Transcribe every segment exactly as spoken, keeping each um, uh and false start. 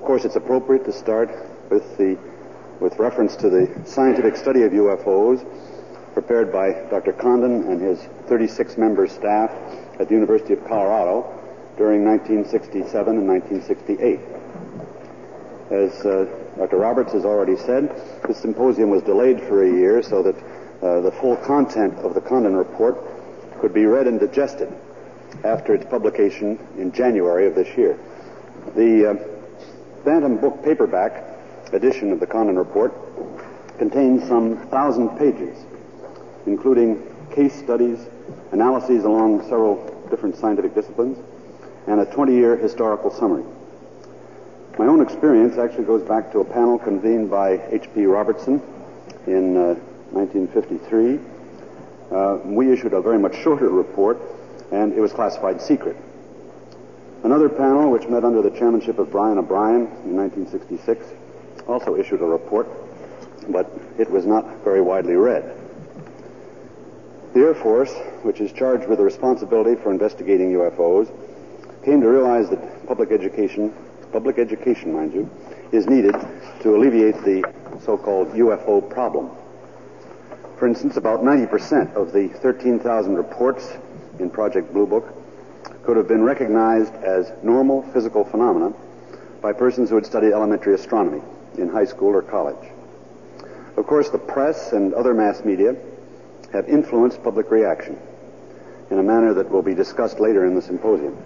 course, it's appropriate to start with the with reference to the scientific study of U F Os prepared by Doctor Condon and his thirty-six member staff at the University of Colorado during nineteen sixty-seven and nineteen sixty-eight. As uh, Doctor Roberts has already said, this symposium was delayed for a year so that uh, the full content of the Condon report could be read and digested after its publication in January of this year. The uh, Bantam Book paperback edition of the Condon report contains some thousand pages, including case studies, analyses along several different scientific disciplines, and a twenty-year historical summary. My own experience actually goes back to a panel convened by H P Robertson in uh, nineteen fifty-three. Uh, we issued a very much shorter report, and it was classified secret. Another panel, which met under the chairmanship of Brian O'Brien in nineteen sixty-six, also issued a report, but it was not very widely read. The Air Force, which is charged with the responsibility for investigating U F Os, came to realize that public education, public education, mind you, is needed to alleviate the so-called U F O problem. For instance, about ninety percent of the thirteen thousand reports in Project Blue Book could have been recognized as normal physical phenomena by persons who had studied elementary astronomy in high school or college. Of course, the press and other mass media have influenced public reaction in a manner that will be discussed later in the symposium.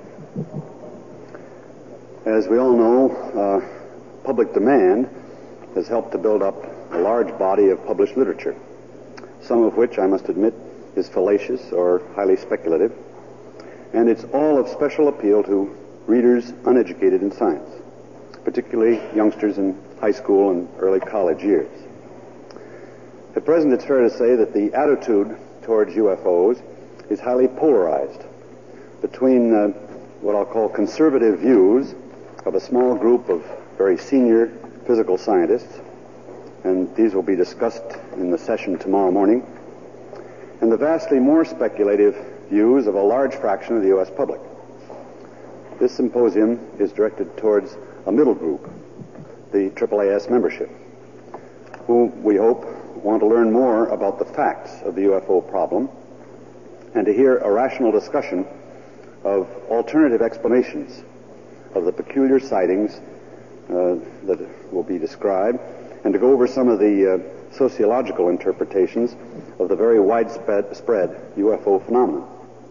As we all know, uh, public demand has helped to build up a large body of published literature, some of which, I must admit, is fallacious or highly speculative, and it's all of special appeal to readers uneducated in science, particularly youngsters in high school and early college years. At present, it's fair to say that the attitude towards U F Os is highly polarized between uh, what I'll call conservative views of a small group of very senior physical scientists, and these will be discussed in the session tomorrow morning, and the vastly more speculative views of a large fraction of the U S public. This symposium is directed towards a middle group, the triple A S membership, who we hope want to learn more about the facts of the U F O problem and to hear a rational discussion of alternative explanations of the peculiar sightings uh, that will be described, and to go over some of the uh, sociological interpretations of the very widespread spread U F O phenomenon.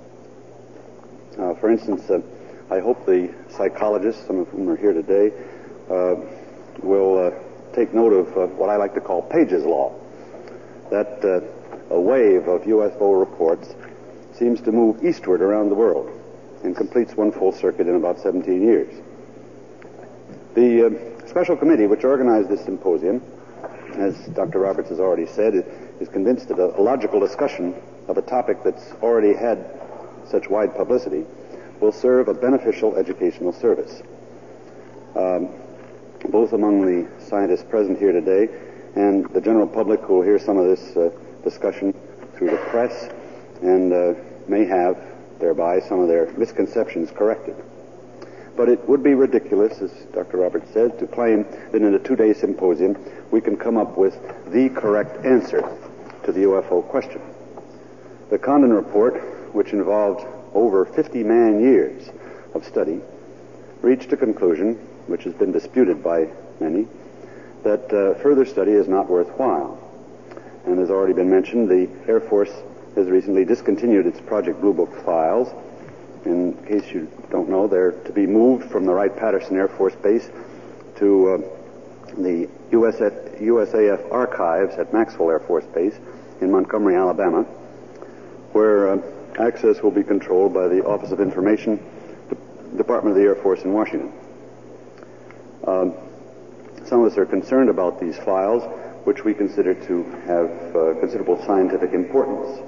Uh, for instance, uh, I hope the psychologists, some of whom are here today, uh, will uh, take note of uh, what I like to call Page's Law, that uh, a wave of U F O reports seems to move eastward around the world and completes one full circuit in about seventeen years. The uh, special committee which organized this symposium, as Doctor Roberts has already said, is convinced that a logical discussion of a topic that's already had such wide publicity will serve a beneficial educational service, um, both among the scientists present here today and the general public who will hear some of this uh, discussion through the press and uh, may have thereby some of their misconceptions corrected. But it would be ridiculous, as Doctor Roberts said, to claim that in a two-day symposium we can come up with the correct answer to the U F O question. The Condon report, which involved over fifty man-years of study, reached a conclusion, which has been disputed by many, that uh, further study is not worthwhile. And as already been mentioned, the Air Force has recently discontinued its Project Blue Book files. In case you don't know, they're to be moved from the Wright-Patterson Air Force Base to uh, the U S A F archives at Maxwell Air Force Base in Montgomery, Alabama, where uh, access will be controlled by the Office of Information, De- Department of the Air Force in Washington. Um, some of us are concerned about these files, which we consider to have uh, considerable scientific importance.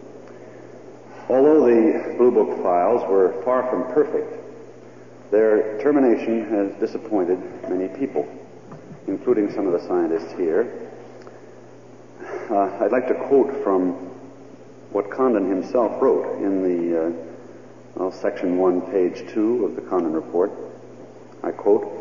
Although the Blue Book files were far from perfect, their termination has disappointed many people, including some of the scientists here. Uh, I'd like to quote from what Condon himself wrote in the uh, well, section one, page two of the Condon report. I quote,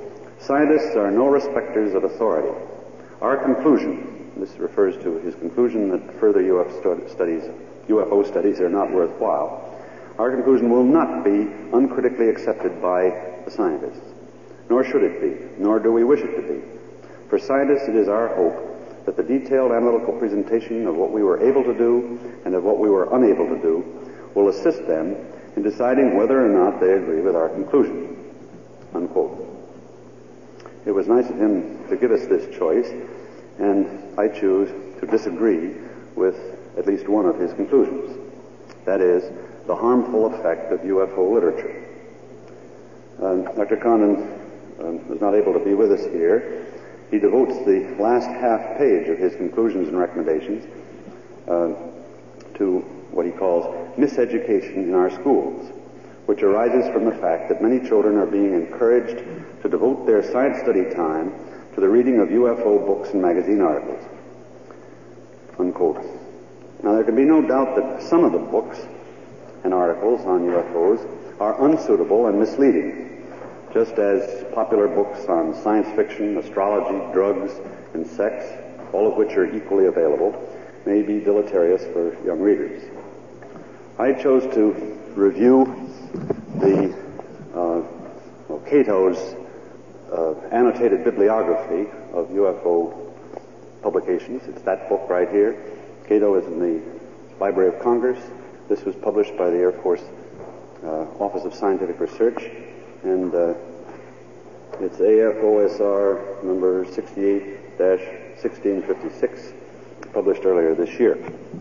Scientists are no respecters of authority. Our conclusion, this refers to his conclusion that further U F O studies, U F O studies are not worthwhile. Our conclusion will not be uncritically accepted by the scientists, nor should it be, nor do we wish it to be. For scientists, it is our hope that the detailed analytical presentation of what we were able to do and of what we were unable to do will assist them in deciding whether or not they agree with our conclusion. Unquote. It was nice of him to give us this choice, and I choose to disagree with at least one of his conclusions. That is, the harmful effect of U F O literature. Uh, Doctor Condon um, was not able to be with us here. He devotes the last half page of his conclusions and recommendations uh, to what he calls miseducation in our schools, which arises from the fact that many children are being encouraged to devote their science study time to the reading of U F O books and magazine articles. Unquote. Now, there can be no doubt that some of the books and articles on U F Os are unsuitable and misleading, just as popular books on science fiction, astrology, drugs, and sex, all of which are equally available, may be deleterious for young readers. I chose to review the uh, well, Cato's uh, annotated bibliography of U F O publications. It's that book right here. Cato is in the Library of Congress. This was published by the Air Force uh, Office of Scientific Research, and uh, it's A F O S R number sixty-eight dash sixteen fifty-six, published earlier this year.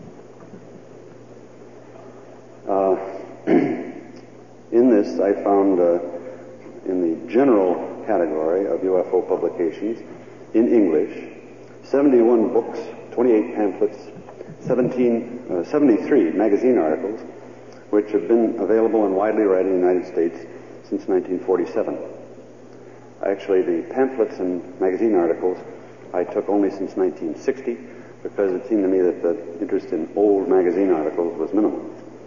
Uh, in this, I found uh, in the general category of U F O publications in English, seventy-one books, twenty-eight pamphlets, seventeen, uh, seventy-three magazine articles, which have been available and widely read in the United States since nineteen forty-seven. Actually, the pamphlets and magazine articles I took only since nineteen sixty, because it seemed to me that the interest in old magazine articles was minimal.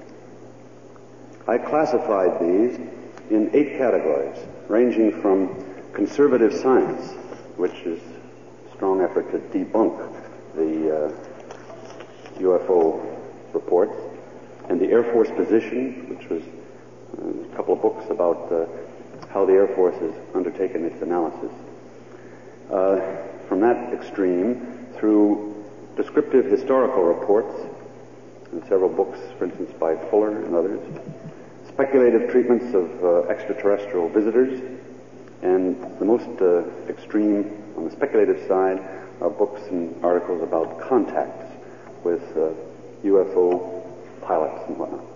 I classified these in eight categories, ranging from conservative science, which is a strong effort to debunk the uh, U F O reports, and the Air Force position, which was uh, a couple of books about uh, how the Air Force has undertaken its analysis. Uh, from that extreme through descriptive historical reports, and several books, for instance, by Fuller and others, speculative treatments of uh, extraterrestrial visitors, and the most uh, extreme on the speculative side are books and articles about contacts with uh, U F O pilots and whatnot.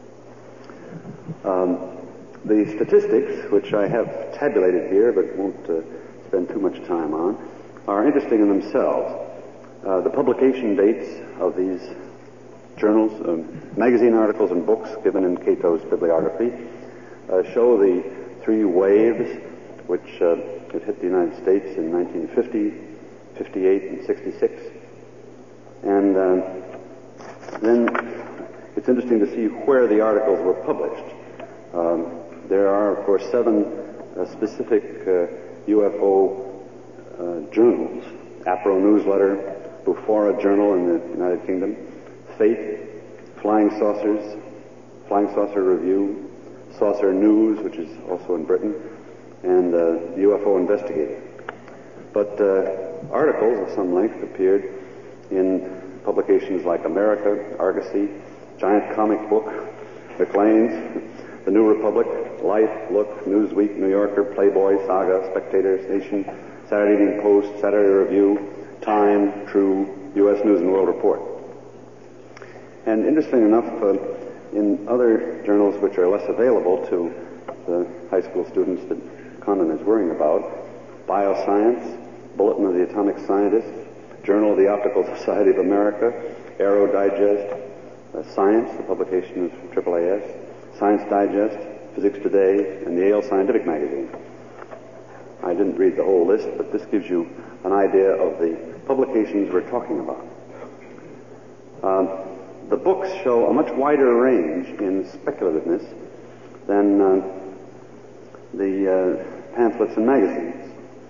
Um, the statistics, which I have tabulated here but won't uh, spend too much time on, are interesting in themselves. Uh, the publication dates of these journals, um, magazine articles and books given in Cato's bibliography uh, show the three waves which uh, have hit the United States in nineteen fifty, fifty-eight, and sixty-six. And uh, then it's interesting to see where the articles were published. Um, there are, of course, seven uh, specific uh, U F O uh, journals: APRO Newsletter, Bufora Journal in the United Kingdom, Fate, Flying Saucers, Flying Saucer Review, Saucer News, which is also in Britain, and uh, U F O Investigator. But uh, articles of some length appeared in publications like America, Argosy, Giant Comic Book, Maclean's, The New Republic, Life, Look, Newsweek, New Yorker, Playboy, Saga, Spectator, Nation, Saturday Evening Post, Saturday Review, Time, True, U S News and World Report. And interesting enough, uh, in other journals which are less available to the high school students that Condon is worrying about, Bioscience, Bulletin of the Atomic Scientist, Journal of the Optical Society of America, Aero Digest, uh, Science, the publication of triple A S, Science Digest, Physics Today, and the Yale Scientific Magazine. I didn't read the whole list, but this gives you an idea of the publications we're talking about. Um, the books show a much wider range in speculativeness than uh, the uh, pamphlets and magazines.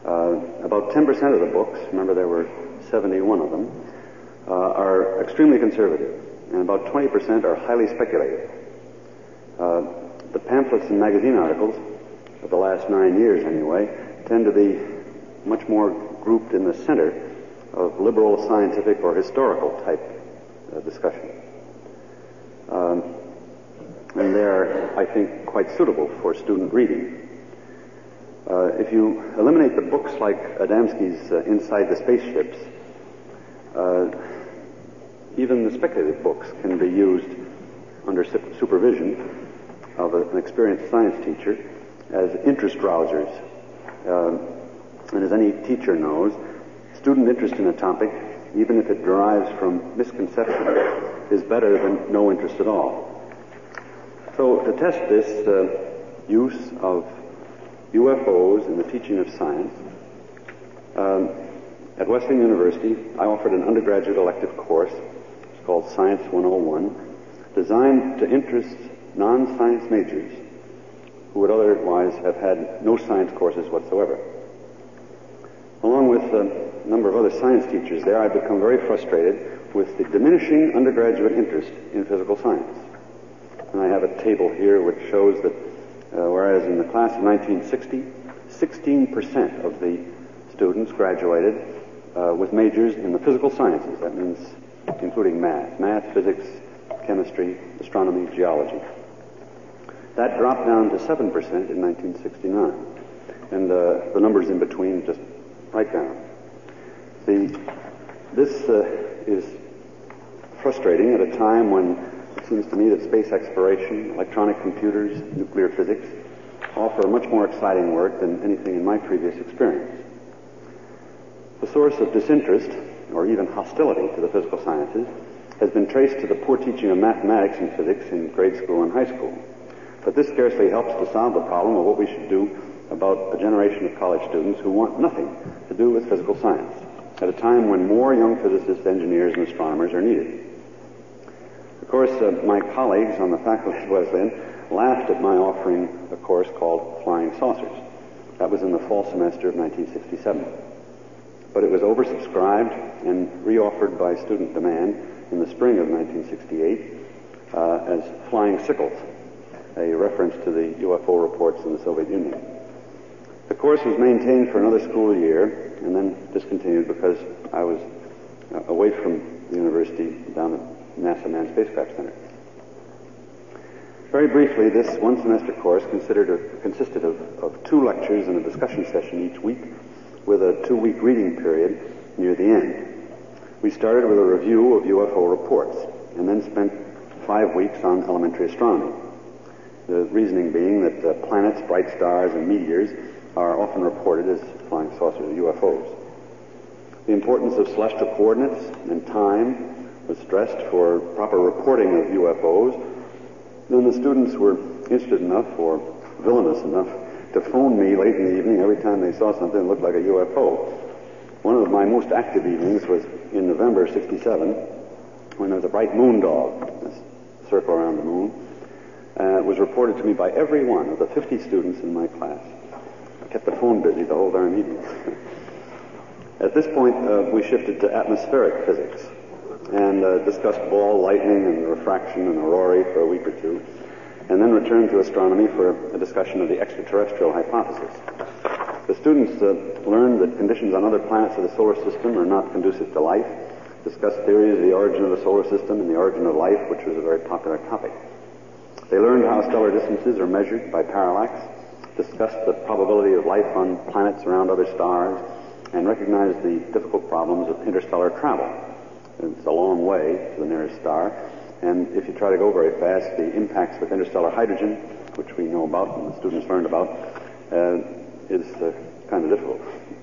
Uh, about ten percent of the books, remember there were seventy-one of them, uh, are extremely conservative, and about twenty percent are highly speculative. Uh, the pamphlets and magazine articles of the last nine years anyway tend to be much more grouped in the center of liberal, scientific, or historical type uh, discussion. Um, and they're, I think, quite suitable for student reading. Uh, if you eliminate the books like Adamski's uh, Inside the Spaceships, uh, even the speculative books can be used under su- supervision of a, an experienced science teacher as interest rousers. Um, and as any teacher knows, student interest in a topic, even if it derives from misconception, is better than no interest at all. So to test this uh, use of U F Os in the teaching of science, um, at Wesleyan University, I offered an undergraduate elective course. It's called Science one oh one, designed to interest non-science majors who would otherwise have had no science courses whatsoever. Along with a number of other science teachers there, I've become very frustrated with the diminishing undergraduate interest in physical science. And I have a table here which shows that uh, whereas in the class of nineteen sixty, sixteen percent of the students graduated uh, with majors in the physical sciences. That means including math, math, physics, chemistry, astronomy, geology. That dropped down to seven percent in nineteen sixty-nine. And uh, the numbers in between just right down. See, this uh, is frustrating at a time when it seems to me that space exploration, electronic computers, nuclear physics offer much more exciting work than anything in my previous experience. The source of disinterest, or even hostility to the physical sciences, has been traced to the poor teaching of mathematics and physics in grade school and high school. But this scarcely helps to solve the problem of what we should do about a generation of college students who want nothing to do with physical science, at a time when more young physicists, engineers, and astronomers are needed. Of course, uh, my colleagues on the faculty at Wesleyan laughed at my offering a course called Flying Saucers. That was in the fall semester of nineteen sixty-seven. But it was oversubscribed and reoffered by student demand in the spring of nineteen sixty-eight uh, as Flying Sickles, a reference to the U F O reports in the Soviet Union. The course was maintained for another school year and then discontinued because I was uh, away from the university down at NASA Manned Spacecraft Center. Very briefly, this one-semester course considered a, consisted of, of two lectures and a discussion session each week with a two-week reading period near the end. We started with a review of U F O reports and then spent five weeks on elementary astronomy. The reasoning being that uh, planets, bright stars, and meteors are often reported as flying saucers, U F Os. The importance of celestial coordinates and time was stressed for proper reporting of U F Os. Then the students were interested enough, or villainous enough, to phone me late in the evening every time they saw something that looked like a U F O. One of my most active evenings was in November sixty-seven, when there was a bright moon dog, a circle around the moon. Uh, it was reported to me by every one of the fifty students in my class. I kept the phone busy the whole darn meeting. At this point, uh, we shifted to atmospheric physics and uh, discussed ball lightning and refraction and aurorae for a week or two, and then returned to astronomy for a discussion of the extraterrestrial hypothesis. The students uh, learned that conditions on other planets of the solar system are not conducive to life, discussed theories of the origin of the solar system and the origin of life, which was a very popular topic. They learned how stellar distances are measured by parallax, discussed the probability of life on planets around other stars, and recognized the difficult problems of interstellar travel. It's a long way to the nearest star, and if you try to go very fast, the impacts with interstellar hydrogen, which we know about and the students learned about, uh, is uh, kind of difficult.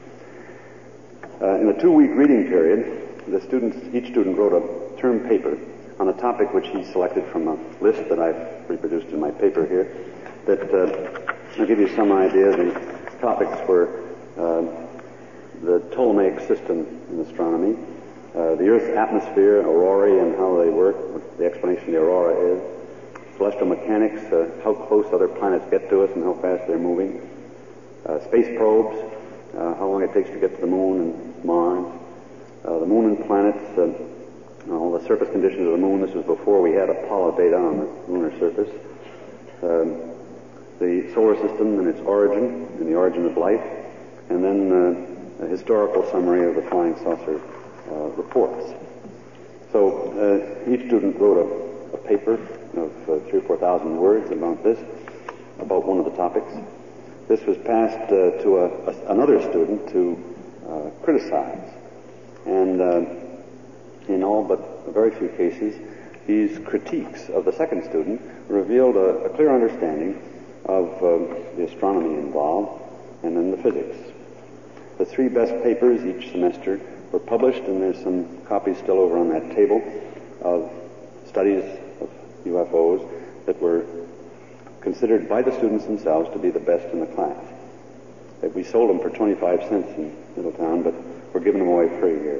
Uh, in a two-week reading period, the students, each student wrote a term paper on a topic which he selected from a list that I've reproduced in my paper here, that uh, I'll give you some idea. The topics were uh, the Ptolemaic system in astronomy, uh, the Earth's atmosphere, aurorae and how they work, what the explanation of the aurora is, celestial mechanics, uh, how close other planets get to us and how fast they're moving, uh, space probes, uh, how long it takes to get to the moon and Mars, uh, the moon and planets, uh, all the surface conditions of the moon. This was before we had Apollo data on the lunar surface. Um, the solar system and its origin, and the origin of life, and then uh, a historical summary of the flying saucer uh, reports. So uh, each student wrote a, a paper of uh, three or four thousand words about this, about one of the topics. This was passed uh, to a, a, another student to uh, criticize, and uh, in all but a very few cases, these critiques of the second student revealed a, a clear understanding of uh, the astronomy involved and then the physics. The three best papers each semester were published, and there's some copies still over on that table of studies of U F Os that were considered by the students themselves to be the best in the class. We sold them for twenty-five cents in Middletown, but we're giving them away free here.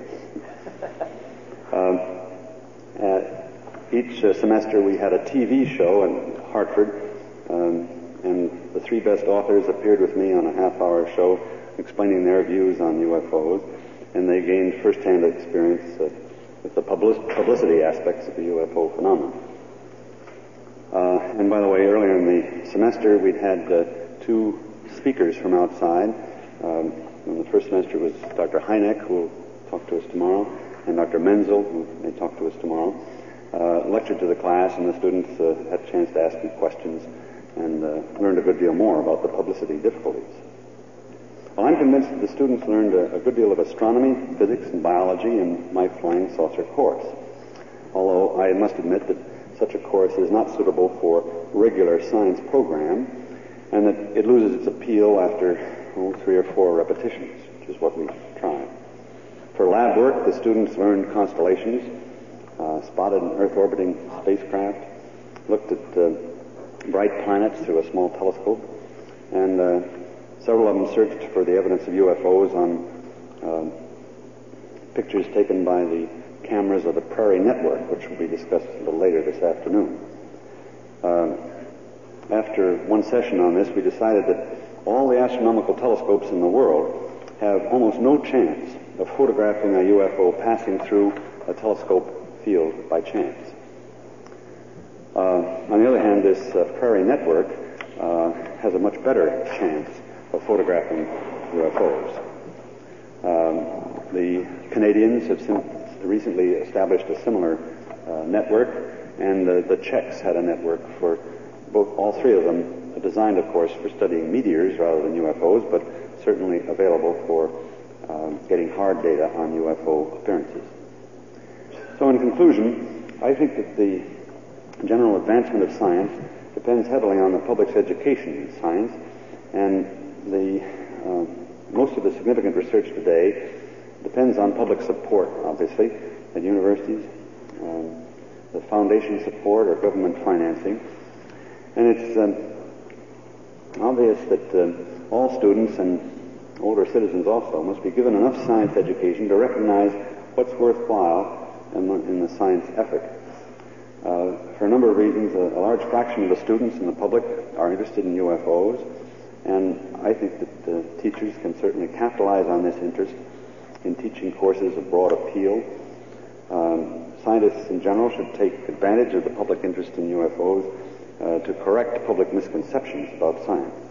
um, uh, each uh, semester we had a T V show in Hartford, um, and the three best authors appeared with me on a half-hour show explaining their views on U F Os, and they gained first-hand experience uh, with the public- publicity aspects of the U F O phenomenon. Uh, and by the way, earlier in the semester, we'd had uh, two speakers from outside. Um, in the first semester was Doctor Hynek, who will talk to us tomorrow, and Doctor Menzel, who may talk to us tomorrow, uh, lectured to the class, and the students uh, had a chance to ask me questions and uh, learned a good deal more about the publicity difficulties. Well, I'm convinced that the students learned a, a good deal of astronomy, physics, and biology in my flying saucer course, although I must admit that such a course is not suitable for regular science program, and that it loses its appeal after oh, three or four repetitions, which is what we tried. For lab work, the students learned constellations, uh, spotted an Earth-orbiting spacecraft, looked at uh, bright planets through a small telescope, and uh, several of them searched for the evidence of U F Os on um, pictures taken by the cameras of the Prairie Network, which will be discussed a little later this afternoon. Uh, after one session on this, we decided that all the astronomical telescopes in the world have almost no chance of photographing a U F O passing through a telescope field by chance. Uh, on the other hand, this uh, Prairie Network uh, has a much better chance of photographing U F Os. Um, the Canadians have sim- recently established a similar uh, network, and uh, the Czechs had a network for both, all three of them, uh, designed, of course, for studying meteors rather than U F Os, but certainly available for um, getting hard data on U F O appearances. So in conclusion, I think that the general advancement of science depends heavily on the public's education in science, and the uh, most of the significant research today depends on public support, obviously, at universities, um, the foundation support or government financing. And it's um, obvious that uh, all students and older citizens also must be given enough science education to recognize what's worthwhile in the, in the science effort. Uh, for a number of reasons, a, a large fraction of the students and the public are interested in U F Os, and I think that uh, teachers can certainly capitalize on this interest in teaching courses of broad appeal. Um, scientists in general should take advantage of the public interest in U F Os uh, to correct public misconceptions about science.